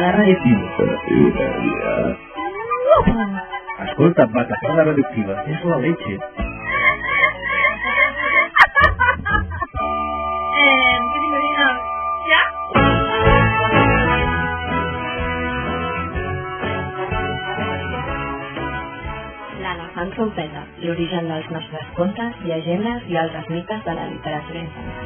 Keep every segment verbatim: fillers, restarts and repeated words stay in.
radioactiva. Escolta, Batacada radioactiva, és la leche. Eh, ¿qué digo yo? ¿Ya? L'elefant trompeta, l'origen dels nostres contes, llegendes i altres mites de la literatura infantil.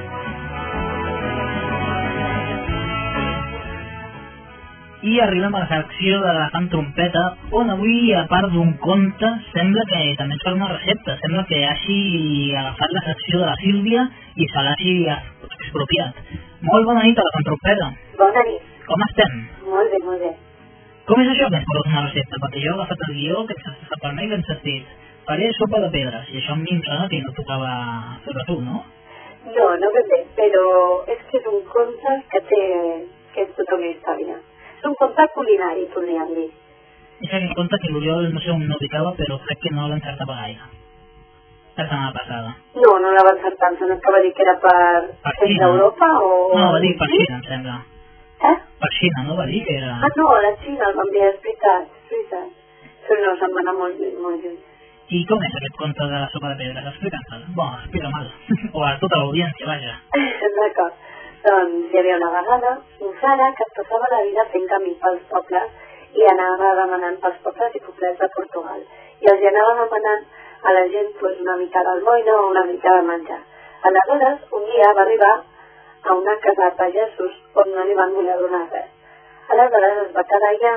I arribem a la secció de l'elefant trompeta, on avui, a part d'un conte, sembla que també ens fa una recepta. Sembla que hagi agafat la secció de la Sílvia i se l'hagi expropiat. Molt bona nit, elefant trompeta. Bona nit. Com estem? Molt bé, molt bé. Com és això que ens portes una recepta? Perquè jo he agafat el guió que ens has passat per mail i ens has dit faré sopa de pedres, i això a mi em sona que no tocava fer-ho tu, no? No, no ben bé, però és que és un conte que té que és tota una història. És un conte culinari, podríem dir. És aquell conte que l'Oriol no sé on no ubicava, però crec que no l'encertava gaire. La setmana passada. No, no la va encertar, em sembla que va dir que era per, per Xina Europa o... No, va dir per Xina, em sembla. Eh? Per Xina, no va dir que era... Ah, no, la Xina el va enviar, és veritat, és veritat. Però no, se'n va anar molt lluny, molt lluny. I com és aquest conte de la sopa de pedres? Explica'ns-el. Bon, explica-me'l. O a tota l'audiència, vaja. D'acord. Doncs hi havia una vegada un frare que es passava la vida fent camí pels pobles i anava demanant pels pobles i poblets de Portugal. I els hi anava demanant a la gent pues, una mica d'almoina o una mica de menjar. Aleshores, un dia va arribar a una casa de pagesos on no li van voler donar res. Aleshores es va quedar allà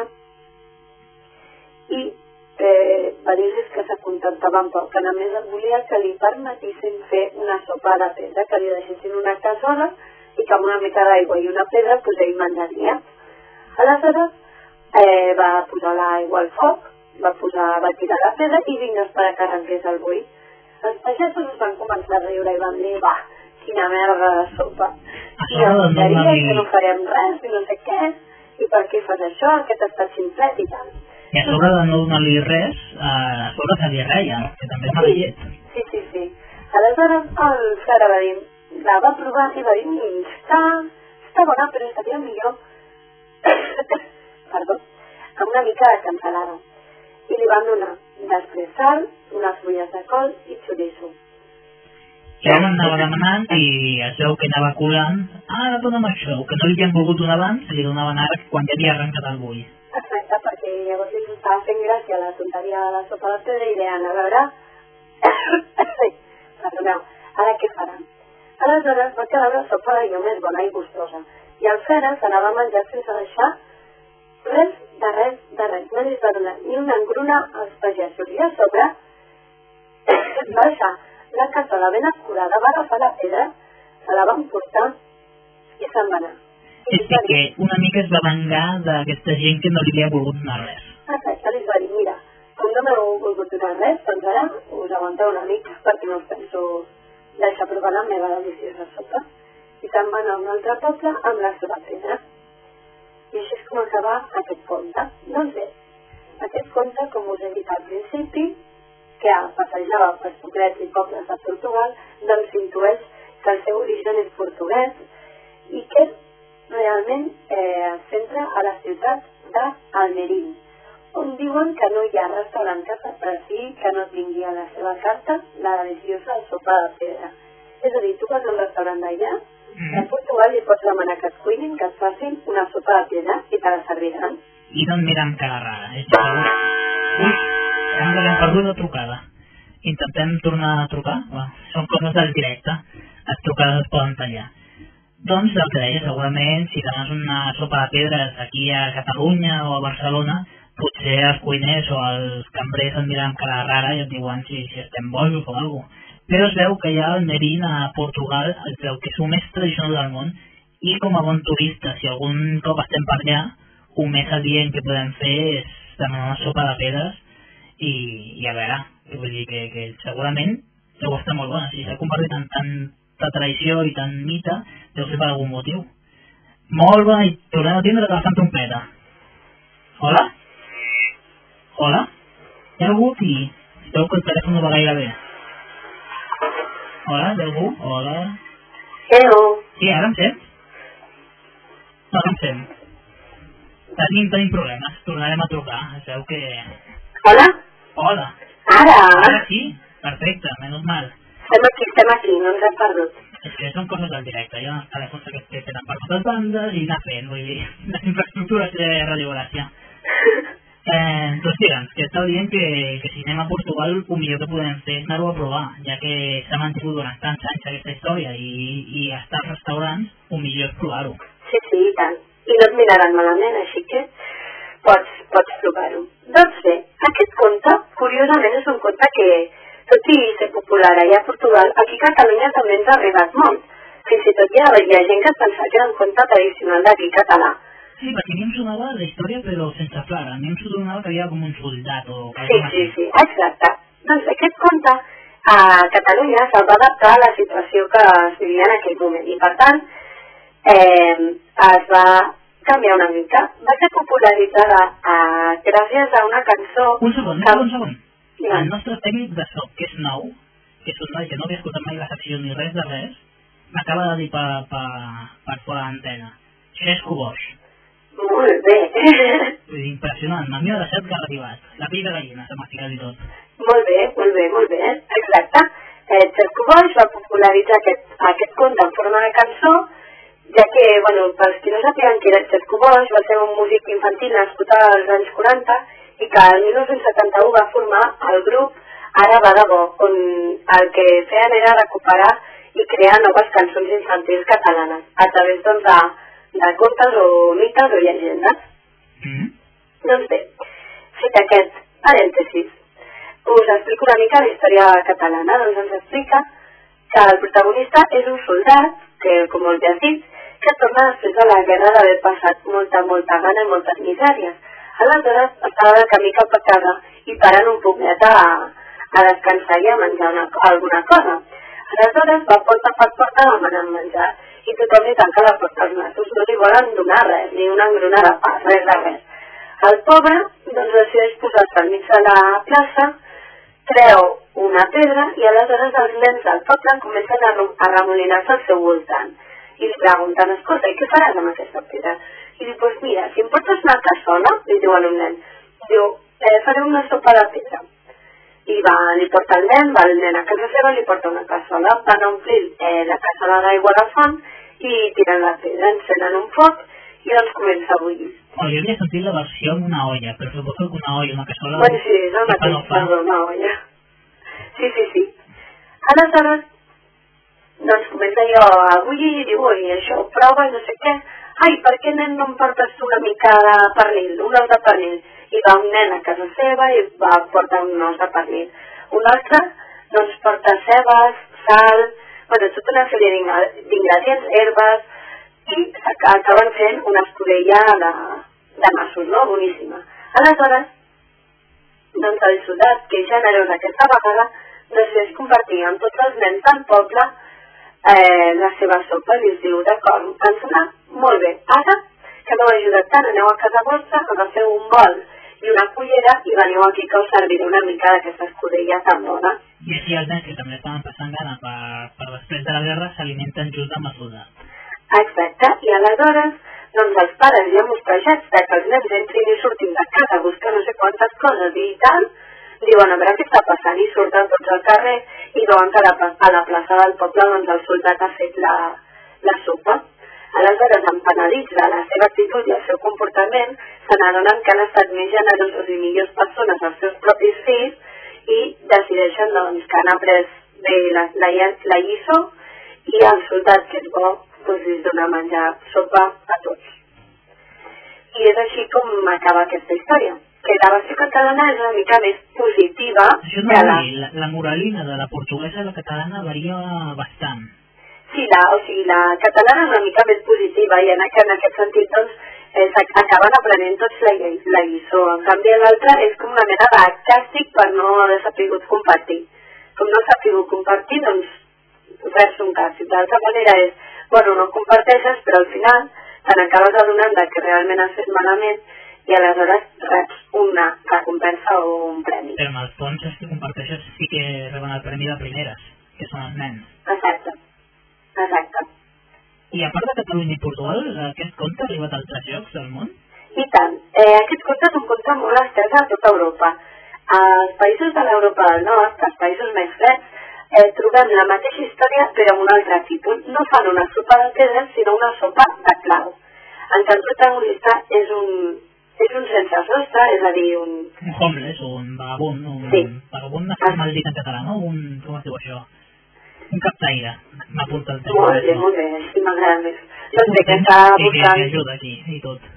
i eh, va dir-los que s'acontentava amb poc, que només volia que li permetissin fer una sopa de pedra, que li deixessin una cassola i que amb una mica d'aigua i una pedra pues, ell menjaria. Aleshores eh, va posar l'aigua al foc, va, posar, va tirar la pedra i vinga a esperar que arrenqués el bull. Els pagesos es van començar a riure i van dir, va, quina merda de sopa. I ens diria que no farem res i no sé què, i per què fas això, aquest està xinflet i tal. I a sobre de no donar-li res, a sobre se li reia, que també és mala llet. Sí, sí, sí. Aleshores el frare va dir, la va provar i va dir, mmm, està, està bona, però estaria millor, perdó, amb una mica de cansalada. I li van donar després sal, unes fulles de col i xoriço. I ara anava demanant i es veu que anava colant, ara dona'm això, que no li havien volgut donar abans, li donaven ara quan ja havia arrencat el bull. Exacte, perquè llavors li estava fent gràcia la tonteria de la sopa de pedra i deien, a veure, perdoneu, ara què faran? Aleshores va quedar la sopa d'allò més bona i gustosa. I el frare se la va menjar sense deixar res de res de res. No li va donar ni una engruna als pagesos. I a sobre va deixar la cassola ben escurada, va agafar la pedra, se la va emportar i se'n va anar. És que una mica es va vengar d'aquesta gent que no li havia volgut donar res. Exacte, li va dir, mira, com no m'heu volgut donar res, doncs ara us aguanteu una mica perquè no us penso deixar provar la meva deliciosa sopa. I se'n va anar a un altre poble amb la seva pedra. I així és com acaba aquest conte. Doncs bé, aquest conte, com us he dit al principi, que passejava pels poblets i pobles de Portugal, doncs s'intueix que el seu origen és portuguès i que realment eh, es centra a la ciutat d'Almerín, on diuen que no hi ha restaurant que s'apreciï que no tingui a la seva carta la deliciosa sopa de pedra. És a dir, tu vas a un restaurant d'allà, mm. a Portugal i pots demanar que et cuinin, que et facin una sopa de pedra i te la serviran. I no et miren cara rara, és segur. Ui, sembla que hem perdut la trucada. Intentem tornar a trucar? Bueno, són coses del directe, les trucades es poden tallar. Doncs el que deia, segurament, si demanes una sopa de pedres aquí a Catalunya o a Barcelona, potser els cuiners o els cambrers et miren amb cara rara i et diuen si, si estem bojos o alguna cosa. Però es veu que hi ha Almerín a Portugal, es veu que és el més tradicional del món, i com a bon turista, si algun cop estem per allà, el més adient que podem fer és demanar una sopa de pedres i, i a veure, vull dir que, que segurament deu estar molt bona, si s'ha convertit en tant de tradició i tant mite, deu ser per algun motiu. Molt bona nit, tornem a tindre l'elefant trompeta. Hola? Hola? Hi ha algú aquí? Veu que el telèfon no va gaire bé. Hola, hi ha algú? Hola? Hello. Sí, ara em sent? No, no em sent. Tenim, tenim problemes, tornarem a trucar, es veu que... Hola? Hola. Ara? Ara sí, perfecte, menys mal. Estem aquí, estem aquí, no ens hem perdut. És que són coses del directe, hi ha uns telèfons aquests que tenen per totes bandes i anar fent, vull dir, les infraestructures de Radio Gràcia. Eh, doncs digue'ns, que estava dient que, que si anem a Portugal el millor que podem fer és anar-ho a provar, ja que s'ha mantingut durant tants anys aquesta història i, i estar als restaurants, el millor és provar-ho. Sí, sí, i tant. I no et miraran malament, així que pots, pots provar-ho. Doncs bé, aquest conte, curiosament, és un conte que, tot i ser popular allà a Portugal, aquí a Catalunya també ens ha arribat molt. Fins i tot hi ha, hi ha gent que es pensa que era un conte tradicional d'aquí català. Sí, perquè a mi em sonava la història però sense flara, a mi em sonava que hi havia com un soldat o... Sí, sí, sí, exacte. Doncs aquest conte a Catalunya se'l va adaptar a la situació que es vivia en aquell moment i per tant eh, es va canviar una mica. Va ser popularitzada eh, gràcies a una cançó... Un segon, que... un segon. Ja. El nostre tècnic de so, que és nou, que és un noi que no havia escoltat mai la secció ni res de res, m'acaba de dir per, per, per fora d'antena. Xesco Boix. Molt bé. Vull dir, impressionant, a mi m'ha deixat garribat. La pell de gallina, se m'ha ficat i tot. Molt bé, molt bé, molt bé, exacte. Eh, Xesco Boix va popularitzar aquest, aquest conte en forma de cançó, ja que, bueno, pels qui no sapien qui era Xesco Boix, va ser un músic infantil nascut als anys quaranta i que el mil nou-cents setanta-u va formar el grup Ara va de bo, on el que feien era recuperar i crear noves cançons infantils catalanes, a través, doncs, de de contes o mites o llegendes. Mm. Doncs bé, fet aquest parèntesis, us explico una mica la història catalana. Doncs ens explica que el protagonista és un soldat, que com molt bé has dit, que torna després de la guerra d'haver passat molta, molta gana i moltes misèries. Aleshores estava de camí cap a casa i parant un poquet a, a descansar i a menjar una, alguna cosa. Aleshores va porta per porta demanant menjar i tothom li tanca la porta als nassos, no li volen donar res, ni una engruna de pa, res de res. El pobre, doncs, decideix posar-se al mig de la plaça, treu una pedra i aleshores els nens del poble comencen a, a remolinar-se al seu voltant. I li pregunten, escolta, i què faràs amb aquesta pedra? I diu, doncs mira, si em portes una cassola, li diuen un nen, diu, eh, faré una sopa de pedra. I va, li porta el nen, va el nen a casa seva, li porta una cassola, van omplir eh, la cassola d'aigua a la font i tiren la pedra, encenen un foc i doncs comença a bullir. Oh, jo havia sentit la versió amb una olla, però suposo que una olla, una cassola... Bueno, sí, és el mateix, perdó, una olla. Sí, sí, sí. Aleshores, doncs comença jo a bullir i diu, oi, això, prova i no sé què. Ai, per què, nen, no em portes tu una mica de pernil, un os de pernil? I va un nen a casa seva i va portar un os de pernil. Un altre, doncs, porta cebes, sal, bueno, tota una sèrie d'ingredients, herbes, i acaben fent una escudella de, de nassos, no? Boníssima. Aleshores, doncs el soldat, que és generós aquesta vegada, decideix compartir amb tots els nens del poble eh, la seva sopa i els diu, d'acord, ens va molt bé, ara que m'heu ajudat tant, aneu a casa vostra, agafeu un bol i una cullera i veniu aquí que us serviré una mica d'aquesta escudella tan bona. I així els nens que també estaven passant gana per, per després de la guerra s'alimenten just amb el soldat. Exacte, i aleshores, doncs els pares ja mostrejats de que els nens entrin i surtin de casa a buscar no sé quantes coses i tal, diuen a veure què està passant i surten tots al carrer i veuen que a la, a la plaça del poble doncs el soldat ha fet la, la sopa. Aleshores, empenedits de la seva actitud i el seu comportament, se n'adonen que han estat més generosos i millors persones als seus propis fills i decideixen doncs, que han après bé la, la, la lliçó i el soldat, que és bo, doncs, els dona a menjar sopa a tots. I és així com acaba aquesta història, que la versió catalana és una mica més positiva. Això no la... La, la moralina de la portuguesa i la catalana varia bastant. Sí, la, o sigui, la catalana és una mica més positiva i en, en aquest sentit doncs, eh, acaben aprenent tots la, la lliçó. En canvi, l'altra és com una mena de càstig per no haver sabut compartir. Com no s'ha sabut compartir, doncs res un càstig. D'altra manera és, bueno, no comparteixes, però al final te n'acabes adonant que realment has fet malament i aleshores reps una recompensa o un premi. Però en el fons els que comparteixes sí que reben el premi de primeres, que són els nens. Exacte. Exacte. I a part de Catalunya i Portugal, aquest conte ha arribat a altres llocs del món? I tant, eh, aquest conte és un conte molt estès a tota Europa. Als països de l'Europa del Nord, als països més freds, eh, trobem la mateixa història però amb un altre títol. No fan una sopa de pedres, sinó una sopa de clau. En què el protagonista és un, és un sense sostre, és a dir, un... Un homeless, o un vagabund, un... Sí. Vagabund no està mal dit en català, no? Un... com es diu això? Un captaire. M'apunta el tema. Molt bé, molt bé, sí, m'agrada més. Doncs bé, que està buscant... Que ajuda aquí, i tot.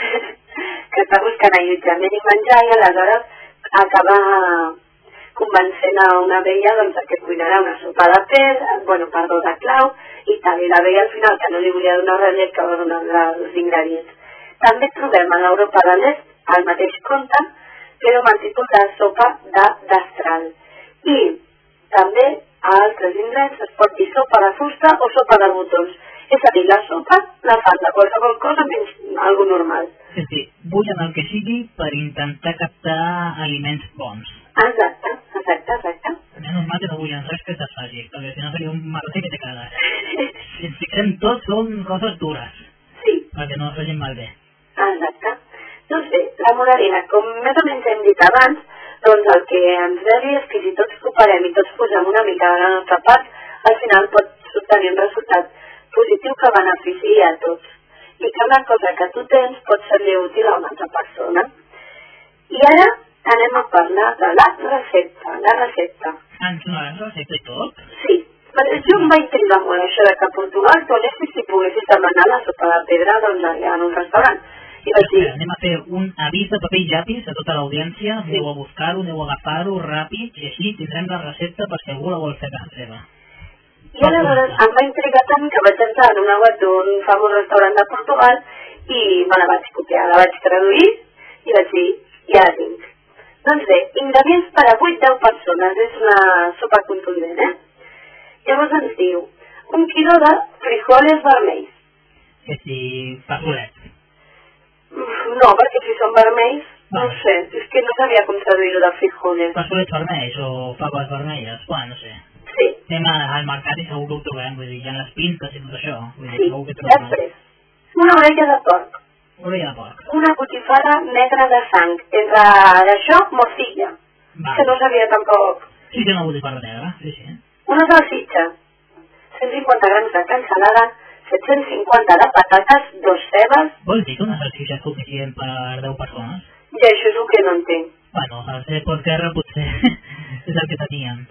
que està buscant allotjament i menjar i aleshores acaba convencent a una vella doncs, que cuinarà una sopa de pedra, bueno, perdó, de clau i tal, i la vella al final que no li volia donar res més que va donar els ingredients. També trobem a l'Europa de l'Est el mateix conte, però amb el títol de sopa de destral. I també a altres indrets es pot dir sopa de fusta o sopa de botons. És a dir, la sopa la fan de qualsevol cosa menys algo normal. És a dir, bullen el que sigui per intentar captar aliments bons. Exacte, exacte, exacte. És normal que no bullen res que se't faci, perquè si no seria un marrotí que te cagues. Si ens fixem tots són coses dures. Sí. Perquè no es facin malbé. Exacte. Doncs bé, la moralina, com més o menys hem dit abans, doncs el que ens ve a dir és que si tots cooperem i tots posem una mica de la nostra part, al final pot obtenir un resultat positiu que beneficia a tots. I que una cosa que tu tens pot ser-li útil a una altra persona. I ara anem a parlar de la recepta. La recepta. Ens donaràs la recepta i tot? Sí. Però jo em va intrigar molt això de que a Portugal tu anessis si poguessis demanar la sopa de pedra doncs allà en un restaurant. I vaig dir... Anem a fer un avís de paper i llapis a tota l'audiència, sí. Aneu a buscar-ho, aneu a agafar-ho ràpid i així tindrem la recepta per si algú la vol fer a casa seva. I aleshores em va intrigar tant que vaig entrar en una web d'un famós restaurant de Portugal i me la vaig copiar, la vaig traduir i vaig dir, ja la tinc. Doncs bé, ingredients per a vuit deu persones, és una sopa contundent, eh? Llavors ens diu, un quilo de frijoles vermells. És a dir, passolets. No, perquè si són vermells, no ho sé, és que no sabia com traduir-ho de frijoles. Passolets vermells o faves vermelles, bueno, no sé. Sí. Anem al mercat i segur que ho trobem, vull dir, hi ha les pintes i tot això. Vull dir, sí, segur que trobem. Després, una orella de porc. Orella de porc. Una botifara negra de sang, entre això, morcilla, Va. Que no sabia tampoc. Sí, té una botifara negra, sí, sí. Una salsitxa, cent cinquanta grams de cansalada, set-cents cinquanta de patates, dos cebes... Vols dir que una salsitxa és suficient per deu persones? I això és el que no entenc. Bueno, al ser pot guerra potser és el que teníem.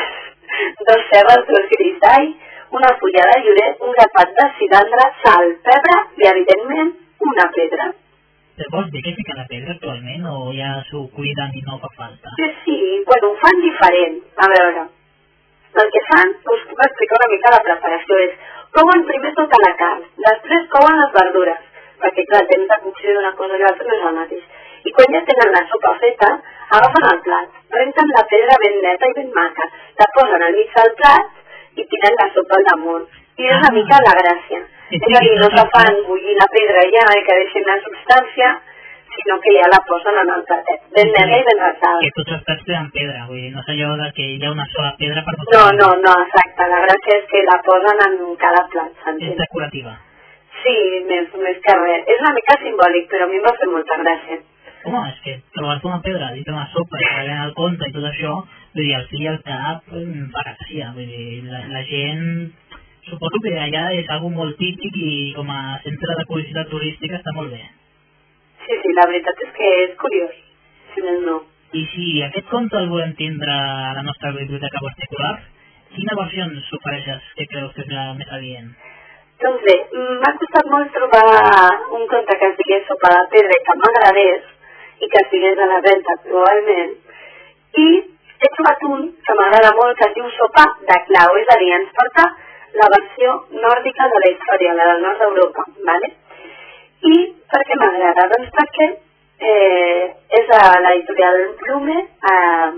Dos cebes, dos grills d'all, una fulla de llorer, un grapat de cilindre, sal, pebre i, evidentment, una pedra. Te vols dir que fica la pedra actualment o ja s'ho cuiden i no fa falta? Sí, sí, bueno, ho fan diferent. A veure, el que fan, us puc explicar una mica la preparació, és couen primer tota la carn, després couen les verdures, perquè clar, el temps de cocció d'una cosa i l'altra no és el mateix. I quan ja tenen la sopa feta, agafen el plat, renten la pedra ben neta i ben maca, la posen al mig del plat i tiren la sopa al damunt. I és una mica la gràcia. És a dir, no se fan bullir la pedra ja i que deixin la substància, sinó que ja la posen en el platet, ben neta i ben ratada. Que tots els plats tenen pedra, vull dir, no és allò de que hi ha una sola pedra per tot. No, no, no, exacte, la gràcia és que la posen en cada plat, s'entén. És decorativa. Sí, més, més que res. És una mica simbòlic, però a mi em va fer molta gràcia. Home, és que trobar-te una pedra dintre una sopa i pagar el compte i tot això, vull dir, al fi i al cap fa gràcia, vull dir, la, la gent... Suposo que allà és algo molt típic i com a centre de curiositat turística està molt bé. Sí, sí, la veritat és que és curiós, si més no. I si aquest conte el volem tindre a la nostra biblioteca particular, quina versió ens ofereixes que creus que és la més adient? Doncs bé, m'ha costat molt trobar un conte que es digués Sopa de pedra i que m'agradés i que estigués a la venda actualment, i he trobat un que m'agrada molt que es diu Sopa de clau, és a dir, ens porta la versió nòrdica de la història, la del nord d'Europa, ¿vale? I per què m'agrada? Doncs perquè eh, és a l'editorial Blume, a,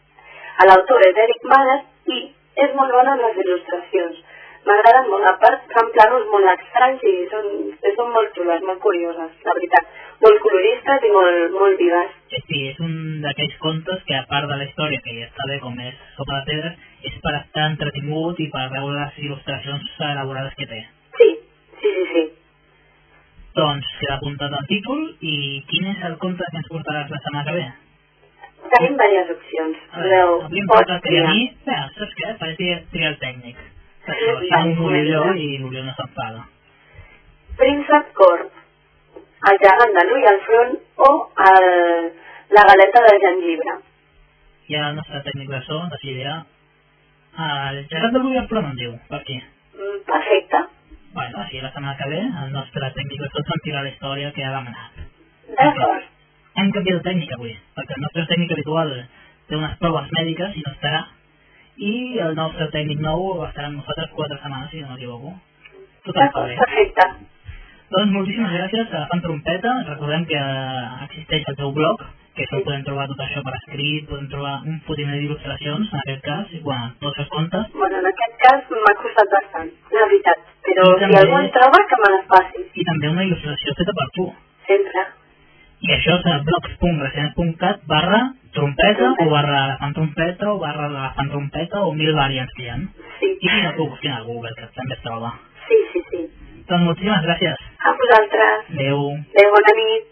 a l'autor és Eric Mader i és molt bona en les il·lustracions. M'agraden molt, a part fan planos molt estranys i són, són molt xules, molt curioses, la veritat. Molt coloristes i molt, molt vives. Sí, és un d'aquells contes que a part de la història, que ja està bé com és Sopa de pedra, és per estar entretingut i per veure les il·lustracions elaborades que té. Sí, sí, sí, sí. Doncs queda apuntat el títol i quin és el conte que ens portaràs la setmana que ve? Tenim diverses opcions. Podeu, Avui em pots toca triar a triar. mi. Bé, saps què? Faré triar el tècnic. Això, tant l'Oriol i l'Oriol no s'enfada. Príncep Corb, el gegant de l'ull al front o el, la galeta de gengibre. I ara el nostre tècnic de so decidirà el gegant de l'ull al front, em diu, per aquí. Mm, Perfecte. Bueno, així la setmana que ve el nostre tècnic de so sentirà la història que ha demanat. D'acord. Hem canviat de tècnic avui, perquè el nostre tècnic habitual té unes proves mèdiques i no estarà, i el nostre tècnic nou estarà amb nosaltres quatre setmanes, si no m'equivoco. Tot està bé. Perfecte. Doncs moltíssimes gràcies a Fan Trompeta. Recordem que existeix el teu blog, que això podem trobar tot això per escrit, podem trobar un fotimer d'il·lustracions, en aquest cas, i bueno, tots els contes. Bueno, en aquest cas m'ha costat bastant, la veritat. Però I si també- algú en troba, que me les passi. I també una il·lustració feta per tu. Sempre. I això és a blogs punt recent punt cat barra trompeta o barra elefant trompeta o barra elefant trompeta o mil variants que hi ha. Sí. I si no, que ho busquin a Google, que també es troba. Sí, sí, sí. Doncs moltíssimes gràcies. A vosaltres. Adéu. Adéu, bona nit.